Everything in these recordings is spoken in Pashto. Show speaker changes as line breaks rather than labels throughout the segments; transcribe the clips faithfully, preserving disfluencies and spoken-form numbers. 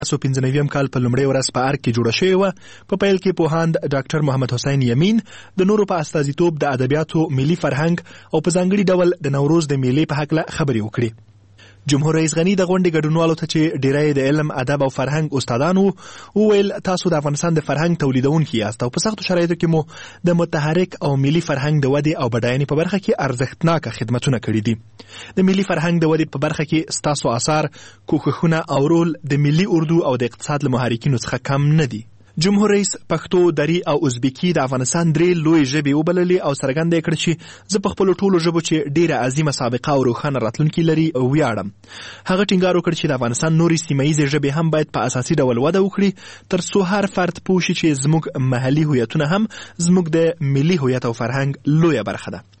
سو پنځه نوي کال په لومړۍ ورځ په ارګ کې جوړه شوې وه. په پیل کې پوهاند ډاکټر محمد حسین یمین د نورو په استازیتوب د ادبیاتو ملي فرهنګ او په ځانګړي ډول د نوروز د میلې په هکله خبرې وکړي. جمهور رئیس غنی د غونډې ګډونوالو ته چې ډیری د علم، ادب او فرهنګ استادانو وویل تاسو د افغانستان د فرهنګ تولیدونکي یاست او په سختو شرایطو کې مو د متحرک او ملي فرهنګ د ودې او بډاینې په برخه کې ارزښتناکه خدمتونه کړي دي. د ملي فرهنګ د ودې په برخه کې ستاسو آثار، کوښښونه او رول د ملي اردو او د اقتصاد له محرکینو څخه کم نه دي. جمهور رئیس پښتو، دری او ازبکی د افغانستان درې لوی ژبې وبللې او څرګنده یې کړه چې زه په خپلو ټولو ژبو چې ډیره عظیمه سابقه او روښانه راتلونکې لري ویاړم. هغه ټینګار وکړ چې د افغانستان نورې سیمه ییزې ژبې هم باید په اساسي ډول وده وکړي تر څو هر فرد پوه شي چې زموږ محلي هویتونه هم زموږ د ملي هویت او فرهنګ لویه برخه ده.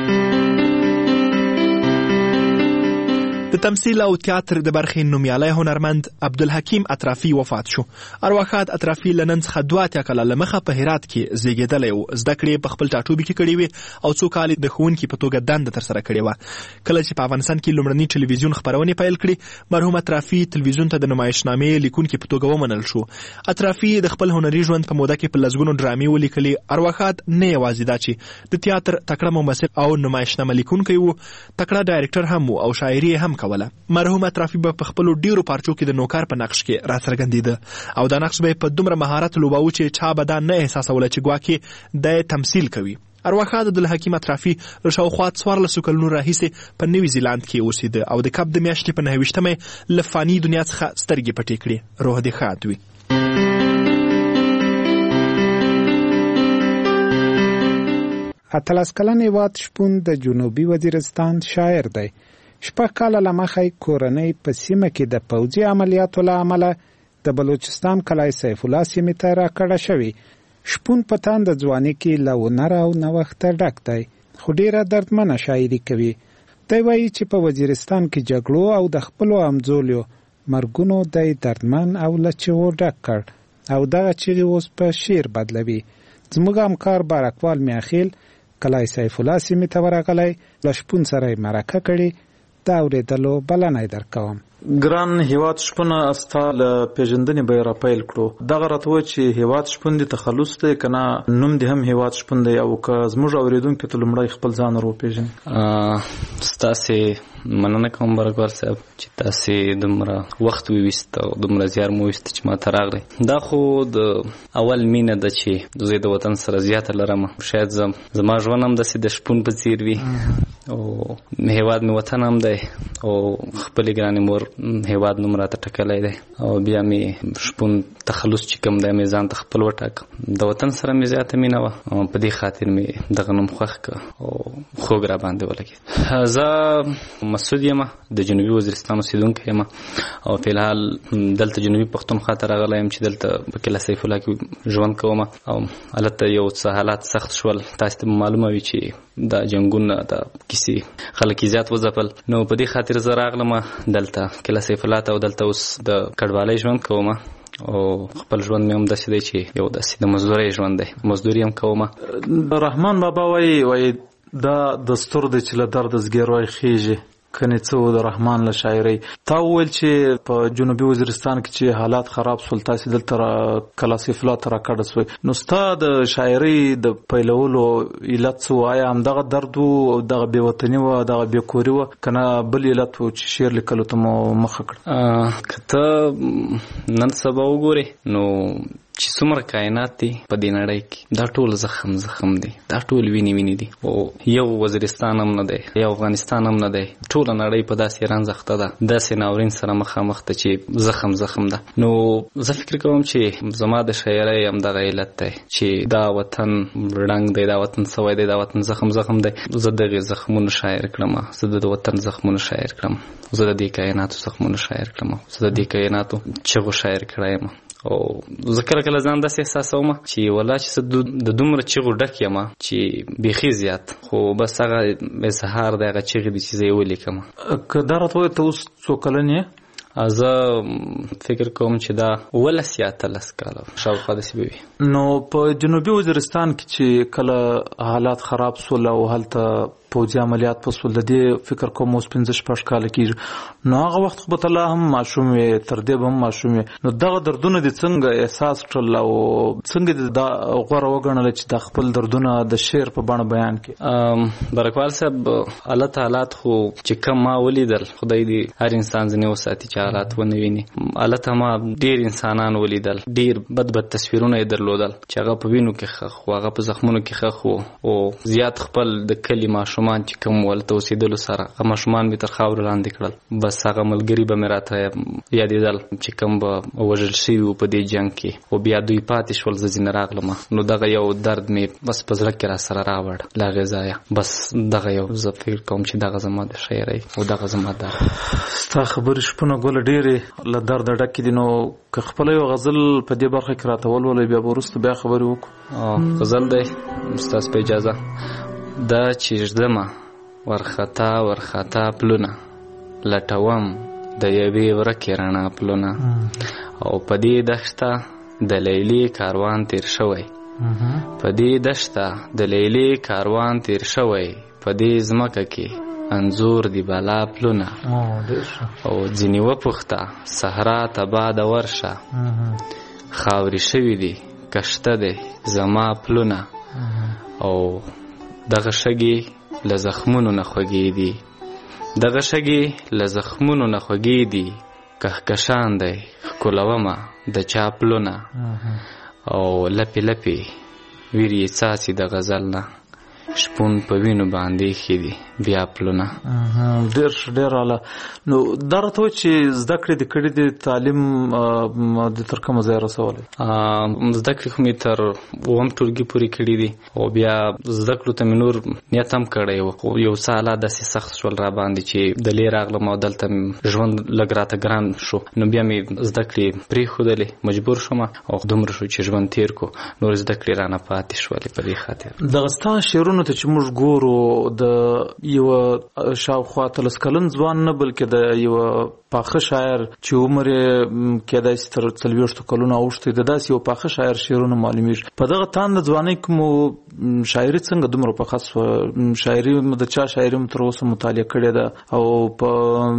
د تمثیل او تیاتر د برخې نومیالی هنرمند عبدالحکیم اطرافي وفات شو. ارواښاد اطرافي له نن څخه دوه اتیا کاله له مخه په هرات کې زیږېدلی و. زده کړې په خپل ټاټوبي کې کړې وې او څو کال د ښوونکي په توګه دنده ترسره کړې وه. کله چې په افغانستان کې لومړني ټلویزیون خپرونې پیل کړې، مرحوم اطرافي تلویزیون ته د نمایشنامې لیکونکي په توګه ومنل شو. اطرافي د خپل هنري ژوند په موده کې په لسګونو ډرامې ولیکلې. ارواښاد نه یوازې دا چې د تیاتر تکړه ممثل او نمایشنامه لیکونکی و، تکړه ډایرکټر هم و او شاعري هم کوله. مرحوم اطرافي به په خپلو ډیرو پارچو کې د نوکر په نقش کې راڅرګندېده او دا نقش به په دومره مهارت لوباوه چې چا به دا نه احساسوله چې ګواکې د تمثیل کوي. ارواښاد عبدالحکیم اطرافي له شاوخوا څوارلسو کلونو راهیسې په نوي زیلاند کې اوسېده او د کب د میاشتې په نهه ویشتمه یې له فاني دنیا څخه سترګې پټې کړې. روح دې ښاد وي.
اتلس کلن هیواد شپون د جنوبي وزیرستان شاعر دی. شپږ کاله له مخې کورنۍ په سیمه کې د پوځي عملیاتو له امله د بلوچستان کلای سیف الله سیمې ته راکړه شوې. شپون په تانده ځوانۍ کې له هنر او نوښته ډک دی، خو ډېره دردمنه شاعري کوي. دی وایي چې په وزیرستان کې جګړو او د خپلو همزولیو مرګونو دی دردمن او له چغو ډک کړ او دغه چغې اوس په شعر بدلوي. زموږ همکار بارکوال میاخیل کلای سیف الله سیمې ته ورغلی، له شپون سره یې مرکه کړې. دا اورېدلو بلنه یې درکوم.
ګران هیواد شپونه ستا له پیژندنې به یې را پیل کړو. دغه راته ووایه چې هیواد شپون دې تخلص دی که نه نوم دې هم هیواد شپون دی، او که زموږ اورېدونکو ته لومړی خپل ځان ور وپېژنې.
ستاسې مننه کوم برګوال صاحب چې تاسې دومره وخت وویست او دومره زیار مو وویست چې ما ته راغلی. دا خو د اول مینه ده چې زه د وطن سره زیاته لرم. شاید زما ژوند هم داسې د شپون په څیر وي او هیواد مې وطن هم دی او خپلې ګرانې مور هیواد نوم راته ټکلی دی او بیا مې شپون تخلص چې کوم دی مې ځان ته خپل وټاکه. د وطن سره مې زیاته مینه وه او په دې خاطر مې دغه نوم خوښ کړه او خوږ را باندې ولګېد. زه مسعود یم، د جنوبي وزیرستان اوسېدونکی یم او فلحال دلته جنوبي پښتونخوا ته راغلی یم چې دلته په کلا سیف الله کې ژوند کوم او هلته یو څه حالات سخت شول. تاسو ته معلومه وي چې دا جنګونه د کیسې خلک زیات وځپل، نو په دې خاطر زه راغلم دلته کلا سیف الله ته او دلته اوس د کډوالۍ ژوند کوم او خپل ژوند مې هم داسې دی چې یو داسې د مزدورۍ ژوند دی، مزدوري هم کوم.
رحمان بابا وایي وایي دا دستور دی چې له درده زګیروی خیږي، کنې څه و د رحمان له شاعرۍ. تا وویل چې په جنوبي وزیرستان کې چې حالات خراب شول تاسې دلته را کلا سیف الله ته راکډه سوئ، نو ستا د شاعرۍ د پیلولو علت څه و؟ آیا همدغه درد و او دغه بېوطني وه، دغه بېکوري وه، که نه بل علت و چې شعر لیکلو ته مو مخه کړه؟
که ته نن سبا وګورې نو چې څومره کائنات دي په دې نړۍ کې دا ټول زخم زخم دي، دا ټول ویني ویني دي او یو وزیرستان هم نه دی، یو افغانستان هم نه دی، ټوله نړۍ په داسې رنځخته ده، داسې ناورین سره مخامخ ده چې زخم زخم ده. نو زه فکر کوم چې زما د شاعرۍ همدغه علت دی چې دا وطن ړنګ دی، دا وطن سوی دی، دا وطن زخم زخم دی. زه دغې زخمونو شاعر کړم، زه د وطن زخمونو شاعر کړم، زه د دې کائناتو زخمونو شاعر کړم، زه د دې کائناتو چغو شاعر کړی یم. او زه کله کله ځان داسې احساسوم چې والله چې زه د دومره چغو ډک یم چې بیخي زیات، خو بس هغه اظهار د هغه چغې دي چې زه یې ولیکم.
که دا راته وایې ته اوس څو کلن یې؟
زه فکر کوم چې دا ولس یا اتلس کاله شاوخوا داسې به وي.
نو په جنوبي وزیرستان کې چې کله حالات خراب سول او هلته پوځي عملیات په سول د دې فکر کوم اوس پنځه شپږ کاله کېږي نو هغه وخت خو به الله هم ماشوم وي تر دې به هم ماشوم وي نو دغه دردونه دې څنګه احساس کړل او څنګه دې دا غوره وګڼل چې د خپل دردونه د شعر په بڼه بیان کړي؟
برکوال صاحب الله تعالی خو چې کوم ما ولیدل خدای دې هر انسان ځنې وساتي چې حالات ونه ویني. الله ته ما ډېر انسانان ولیدل ډېر بد بد تصویرونه یې درلودل چې هغه په وینو کې ښخ و هغه په زخمونو کې ښخ و او زیات خپل د کلي ماشومان چې کوم ولته اوسېدلو سره هغه ماشومان مې تر خاورو لاندې کړل. بس هغه ملګري به مې راته یادېدل چې کوم به وژل شوي وو په دې جنګ کې او بیا دوی پاتې شول زه ځینې راغلم نو دغه یو درد مې بس په زړه کې را سره راوړ له هغې ځایه. بس دغه یو زه فکر کوم چې دغه زما د شاعرۍ او دغه زما درد.
ستا خبرې شپونه ګوله ډېرې له درده ډکې دي نو که خپله یو غزل په دې برخه کې راته ولولئ بیا به وروسته بیا خبرې وکړو.
غزل دی ستاسو په اجازه. دا چې ږدمه ورخطا ورخطا پلونه لټوم د یوې ورکې رڼا پلونه او په دې دښته د لیلې کاروان تیر شوی په دې دښته د لیلې کاروان تیر شوی په دې ځمکه کې انځور دی بالا پلونه او ځینې وپوښته صحرا ته باد ورشه خاورې شوي دي کشته دی زما پلونه او دغه شګې له زخمونو نه خوږې دي دغه شګې له زخمونو نه خوږې دي کهکشان دی ښکلومه د چا پلونه او لپې لپې ویرې څاڅي د غزل نه شپون په وینو باندې ایښي دي بیا پلونه.
ډېر ښه ډېر اعلی. نو دا راته وایي چې زده کړې دې کړي دي تعلیم دې تر کومه ځایه رسولی؟
زده کړې خو مې تر اووم ټولګي پورې کړي دي او بیا زده کړو ته مې نور نیت هم کړی و خو یو څه حالات داسې سخت شول را باندې چې دلې راغلم او دلته ژوند لږ راته ګران شو نو بیا مې زده کړې پرېښودلې مجبور شوم او دومره شو چې ژوند تېر کو نور زده کړې رانه پاتې شولې په دې خاطر.
دغه ستا شعرونو ته چې موږ ګورو د یوه شاوخوا اتلس کلن ځوان نه بلکې د یوه پاخه شاعر چې عمر یې کېدای شي تر څلوېښتو کلونو اوښتی د داسې یو پاخه شاعر شعرونه معلومیږي. په دغه تان د ځوانۍ کې مو شاعري څنګه دومره پخه سوه؟ شاعري د چا شاعري مو تر اوسه مطالعه کړې ده او په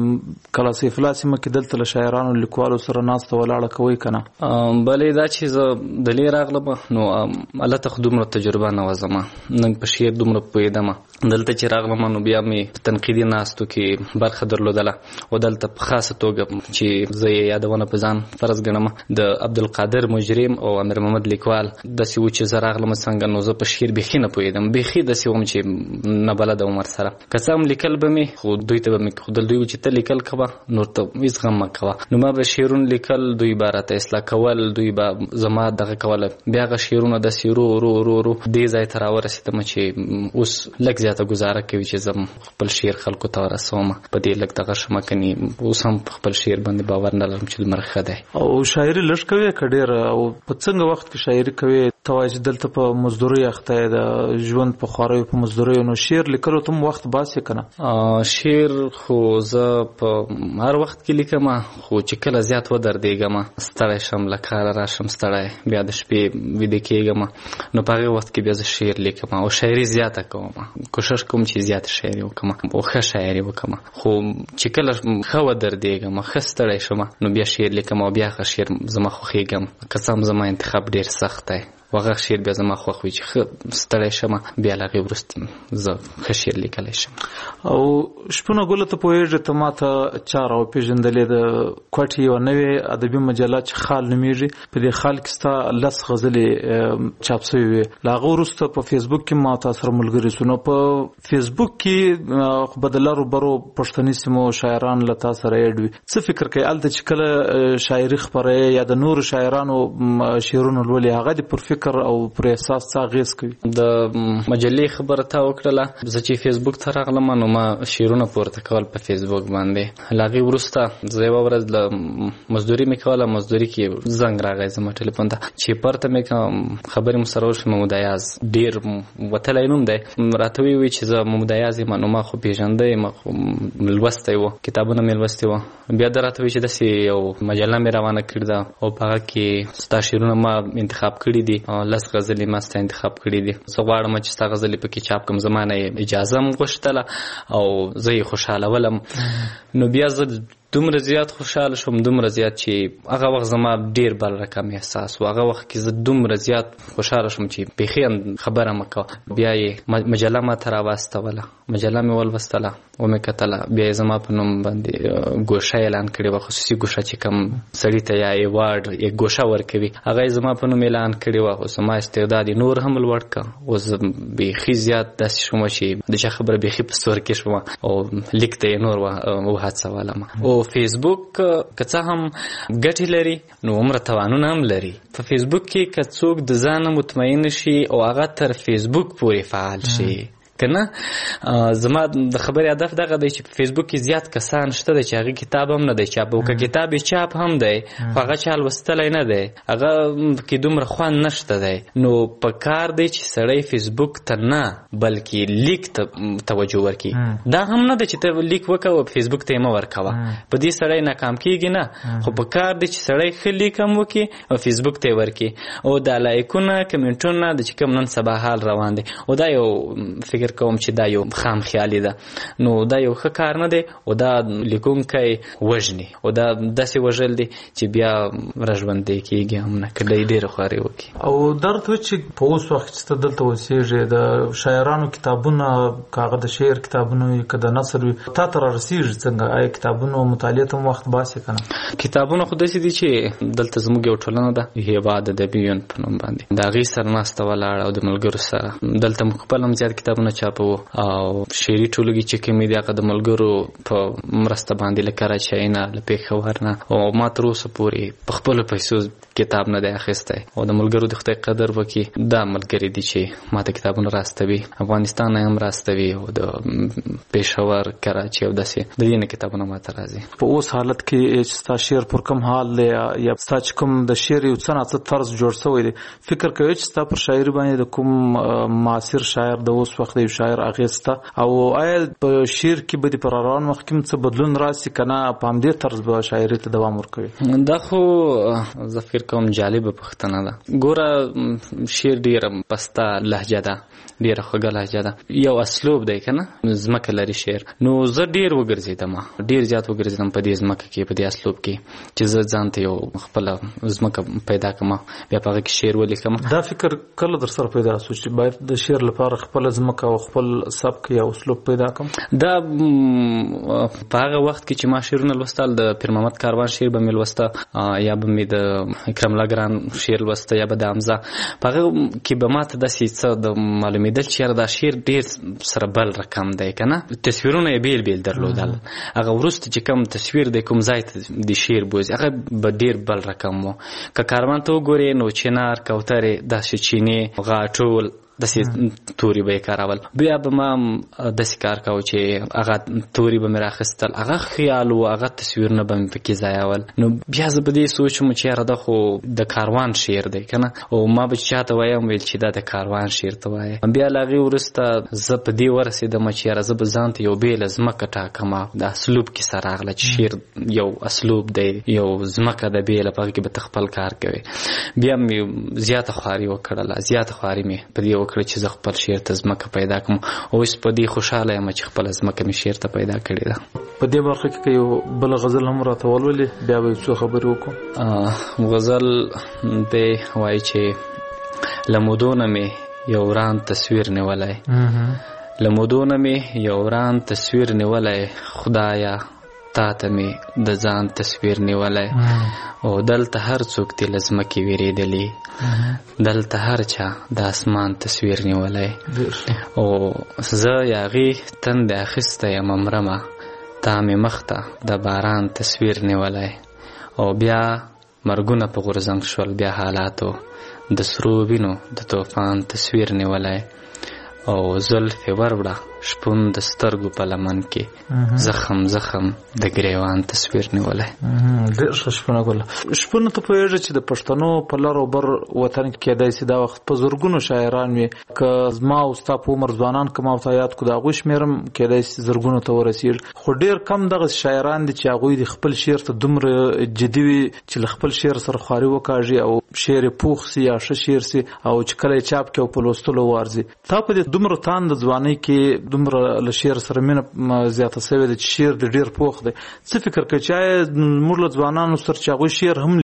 کلا سیف الله سیمه کې دلته له شاعرانو لیکوالو سره ناسته ولاړه کوئ که نه؟
بلې دا چې زه دلې راغلم نو الله ته خو دومره تجربه نه وه زما نه په شعر دومره پوهېدم. دلته چې راغلم نو بیا مې په تنقیدي ناستو کې برخه درلودله او دلته په خاصه توګه چې زه یې یادونه په ځان فرض ګڼم د عبدالقادر مجرم او امیر محمد لیکوال داسې و چې زه راغلم څنګه نو زه په شعر بیخي نه پوهېدم بیخي داسې وم چې نه بلده وم ورسره که څه هم لیکل به مې خو دوی ته به مې ښودل دوی و چې ته لیکل کوه نور ته هېڅ غم مه کوه نو ما به شعرونه لیکل دوی به راته اصلاح کول دوی به زما دغه کوله بیا هغه شعرونه داسې ورو ورو ورو ورو دې ځای ته راورسېدم چې اوس لږ زیاته ګزاره کوي چې زه خپل شعر خلکو ته ورسوم په دې لږ دغه شمه کنې اوس هم په خپل شعر باندې باور نه لرم چې دومره ښه دی. او
شاعري لږ کوې که ډېره او په څنګه وخت کې شاعري کوې؟ ته وایې چې دلته په مزدورۍ اخته یې د ژوند په خواریو په مزدوریو نو شعر لیکلو ته هم وخت باسې که نه؟
شعر خو زه په هر وخت کې لیکم خو چې کله زیات ودردېږم ستړی شم له کاره راشم ستړی بیا د شپې ویده کېږم نو په هغې وخت کې بیا زه شعر لیکم او شاعري زیاته کوم کوشش کوم چې زیاته شاعري وکړم او ښه شاعري وکړم خو چې کله ښه ودردېږم ښه ستړی شم نو بیا شعر لیکم او بیا ښه شعر زما خوښېږم که څه هم زما انتخاب ډېر سخت دی و هغه شعر بیا زما خوښ وي چې ښه ستړی شم بیا له هغې وروسته زه ښه شعر لیکلی شم.
او شپونه ګله ته پوهېږې ته ما ته چا راوپېژندلې د کوټې یوه نوې ادبي مجله چې خال نومېږي په دې خال کې ستا لس غزلې چاپ سوي وې له هغه وروسته په فیسبوک کې ما تا سره ملګري سو نو په فیسبوک کې خو به د لرو برو پښتني سیمو شاعران له تا سره ایډ وي څه فکر کوې هلته چې کله شاعري خپروې یا د نورو شاعرانو شعرونه لولې هغه دې پر فکر او پر احساس څه اغېز کوي؟
د مجلې خبره تا وکړله زه چې فیسبوک ته راغلم نو ما شعرونه پورته کول په فیسبوک باندې له هغې وروسته زه یوه ورځ له مزدوري مې کوله مزدوري کې زنګ راغی زما ټلیفون ته چې پرته مې کوم خبرې مو سره وشوې محمود ایاز ډېر وتلی نوم دی راته ویې ویې چې زه محمود ایاز یم نو ما خو پېژنده یم خو لوستی و کتابونه مې لوستي وه بیا ده راته ویې چې داسې یو مجله مې روانه کړې ده او په هغه کې ستا شعرونه ما انتخاب کړي دي لس غزلې ما ستا انتخاب کړي دي. زه غواړم چې ستا غزلې پکې چاپ کړم، زما نه اجازه م غوښتله او زه یې خوشحالولم. نو بیا زه دومره زیات خوشحاله شوم، دومره زیات چې هغه وخت زما ډېر بل رقم احساس و. هغه وخت کې زه دومره زیات خوشحاله شوم چې بیخي خبره مه کوه. بیا یې مجله ما ته راواستوله، مجله مې ولوستله، ومې کتله، بیا یې زما په نوم باندې ګوشه اعلان کړې وه، خصوصي ګوشه چې کوم سړي ته یا ایوارډ یا ګوشه ورکوي، هغه یې زما په نوم اعلان کړې وه. اوس زما استعداد یې نور هم لوړ کړه. اوس بیخي زیات داسې شومه چې د چا خبره بیخي په ستور کې شومه او لیک ته یې نور وهڅولم. او فیسبوک که څه هم ګټې لري نو عمره تاوانونه هم لري. په فیسبوک کې که څوک د ځانه مطمئن شي او هغه تر فیسبوک پورې فعال شي کنه. زما د خبرې هدف دغه دی چې په فیسبوک کې زیات کسان شته دی چې هغه کتاب هم نه دی چاپ، او که کتاب یې چاپ هم دی خو هغه چا لوستلی نه دی، هغه کې دومره خوند نشته دی. نو په کار دی چې سړی فیسبوک ته نه بلکې لیک ته توجه ورکړي. دا هم نه دی چې ته لیک وکوه فیسبوک ته یې مه ورکوه، په دې سړی ناکام کېږي نه. خو په کار دی چې سړی ښه لیک هم وکړي او فیسبوک ته یې ورکړي. او دا لایکونه کمنټونه د چې کوم نن سبا حال روان دی، او دا یو فکر کوم چې دا یو خام خیالي ده. نو دا یو ښه کار نه دی، او دا لیکونکی وژني، او دا داسې وژل دی چې بیا راژوندی کېږي هم نه، که دی ډېره خواري وکړي.
او درته چې په اوس وخت چې ته دلته اوسېږې د شاعرانو کتابونه، که هغه د شعر کتابونه وي که د نثر وي، تا ته رارسېږي څنګه؟ آیا کتابونو مطالعې ته هم وخت باسې که نه؟
کتابونه خو داسې دي چې دلته زموږ یو ټولنه ده هېواد ادبي یون په نوم باندې، د هغې سره ناسته ولاړه او د ملګرو سره دلته موږ خپل هم زیات کتابونه چاپوو او شعري ټولګي چې کومې دي هغه د ملګرو په مرسته باندې له کراچۍ نه له پېښور نه، او ما تر اوسه پورې په خپلو پیسو کتاب نه دی اخیستی. او د ملګرو د خدای قدر وکړي، دا ملګري دي چې ما ته کتابونه راستوي، افغانستان نه هم راستوي او د پېښور کراچۍ او داسې د دې نه کتابونه ما ته راځي.
په اوس حالت کې چې ستا شعر پر کوم حال دی یا ستا چې کوم د شعر یو څه ناڅه طرز جوړ شوی دی، فکر کوي چې ستا پر شاعري باندې د کوم معاصر شاعر د اوس وخت د یو شاعر اغېز شته؟ او آیا په شعر کې به د پر روان وخت کې څه بدلون راسي که نه په همدې طرز به شاعري ته دوام ورکوي؟
دا خو زه فکر کوم جالبه پوښتنه ده. ګوره شعر ډېره پسته لهجه ده، ډېره خوږه لهجه ده، یو اسلوب دی که نه، ځمکه لري شعر. نو زه ډېر وګرځېدم، ډېر زیات وګرځېدم په دې ځمکه کې، په دې اسلوب کې چې زه ځان ته یو خپله ځمکه پیدا کړم، بیا په هغه کې شعر ولیکم.
دا فکر کله در سره پیدا شو چې باید د شعر لپاره خپله ځمکه او خپل سبک یا اسلوب پیدا کړم؟
دا په هغه وخت کې چې ما شعرونه لوستل، د پیر محمد کاروان شعر به مې لوسته، یا به مې د اکرم الله ګران شعر لوسته، یا به د حمزه. په هغه کې به ما ته داسې څه د معلومېدل چې یاره دا شعر ډېر سره بل رقم دی که نه، تصویرونه یې بیل بیل درلودل. هغه وروسته چې کوم تصویر دی کوم ځای ته د شعر بوځي هغه به ډېر بل رقم و. که کاروان ته وګورې نو چنار، کوترې، داسې چینې، غاټول، داسې توري به یې کارول. بیا به ما داسې کار کوو چې هغه توري به مې راخیستل، هغه خیال و، هغه تصویرونه به مې پکې ځایول. نو بیا زه به دې سوچم چې یاره دا خو د کاروان شعر دی که نه، او ما به چا ته وایم ویل چې دا د کاروان شعر ته وایه. بیا له هغې وروسته زه په دې ورسېدم چې یاره زه به ځان ته یو بېله ځمکه ټاکم. د اسلوب کیسه راغله چې شعر یو اسلوب دی، یو ځمکه ده بېله، په هغې کې به ته خپل کار کوې. بیا مې زیاته خواري وکړله، زیاته خواري مې په دې کړه چې زه خپل شعر ته ځمکه پیدا کړم. اوس په دې خوشحاله یم چې خپله ځمکه مې شعر ته پیدا کړې ده.
په دې برخه کې که یو بله غزل هم راته ولولې بیا به یو څو خبرې وکړو.
غزل دی وایي چې له مودو نه مې یو وران تصویر نیولی، له مودو نه مې یو وران تصویر نیولی، خدایا تا ته مې د ځان تصویر نیولی. او دلته هر څوک دې له ځمکې وېرېدلي، دلته هر چا د اسمان تصویر نیولی. او زه یاغې تندې اخیستی یم مرمه، تا مې مخ ته د باران تصویر نیولی. او بیا مرګونه په غورځنګ شول، بیا حالاتو د سرو وینو د طوفان تصویر نیولی. او زلفې ور وړه شپون د سترګو په لمن کې زخم زخم د ګریوان تصویر نیولی.
ډېر ښه شپونه ګله. شپونه ته پوهېږي چې د پښتنو په لر او بر وطن کې کېدای شي دا وخت په زرګونو شاعران وي. که زما او ستا په عمر ځوانان که ما ورته یاد کړو د هغوی شمېر هم کېدای شي زرګونو ته ورسېږي. خو ډېر کم دغسې شاعران دي چې هغوی د خپل شعر ته دومره جدي وي چې له خپل شعر سره خواري وکاږي او شعر یې پوخ سي یا ښه شعر سي او چې کله یې چاپ کړي او په لوستلو وارځي. تا په دې دومره تاند ځوانۍ کې دومره له شعر سره مینه زیاته شوې ده چې شعر دې ډېر پوخ دی. څه فکر کوې چې آیا موږ له ځوانانو سره چې هغوی شعر هم